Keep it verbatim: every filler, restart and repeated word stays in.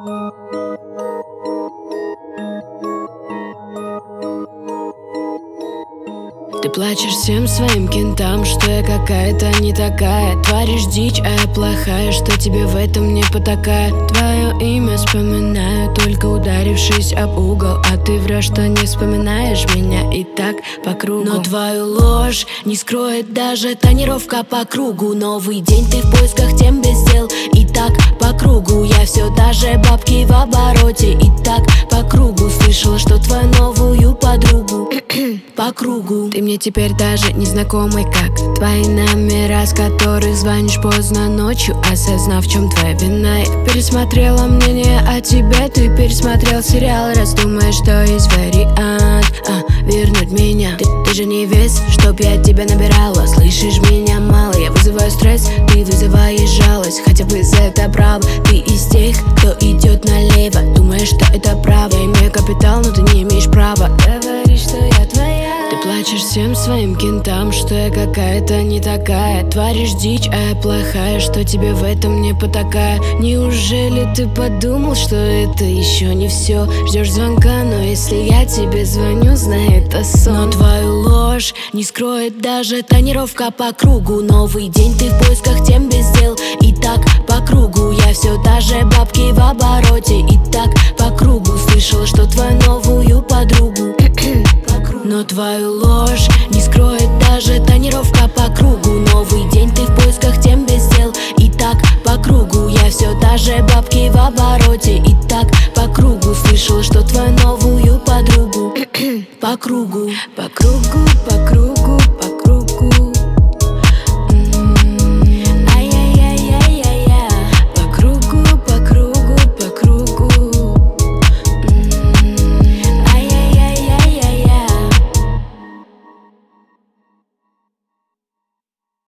Ты плачешь всем своим кентам, что я какая-то не такая. Творишь дичь, а я плохая, что тебе в этом не потакает. Твое имя вспоминаю, только ударившись об угол. А ты врешь, что не вспоминаешь меня и так по кругу. Но твою ложь не скроет даже тонировка по кругу. Новый день, ты в поисках тем без дел. И так по кругу, я все даже бабки в обороте. И так по кругу, слышала, что твою новую подругу по кругу. Ты мне теперь даже не знакомый, как твои номера, с которых звонишь поздно ночью, осознав, в чем твоя вина. Я пересмотрела мнение о тебе, ты пересмотрел сериал, раз думаешь, что есть вариант а, вернуть меня. Ты, ты же не весь, чтоб я тебя набирала. Слышишь меня мало, я вызываю стресс, ты вызываешь жалость. Хотя бы за это право, ты из тех, кто идет налево. Думаешь, что это право, я имею капитал, но ты не имеешь права говорить, что я твоя. Ты плачешь всем своим кентам, что я какая-то не такая. Творишь дичь, а я плохая, что тебе в этом не потакая. Неужели ты подумал, что это еще не все? Ждешь звонка, но если я тебе звоню, знай, это сон. Но твою ложь не скроет даже тонировка по кругу. Новый день, ты в поисках тем без дел. И так по кругу, я все даже бабки в обороте. И так по кругу, слышала, что твою новую подругу но твою ложь не скроет даже тонировка по кругу. Новый день, ты в поисках тем без дел. И так по кругу, я все даже бабки в обороте. И так по кругу, слышала, что твою новую подругу по кругу, по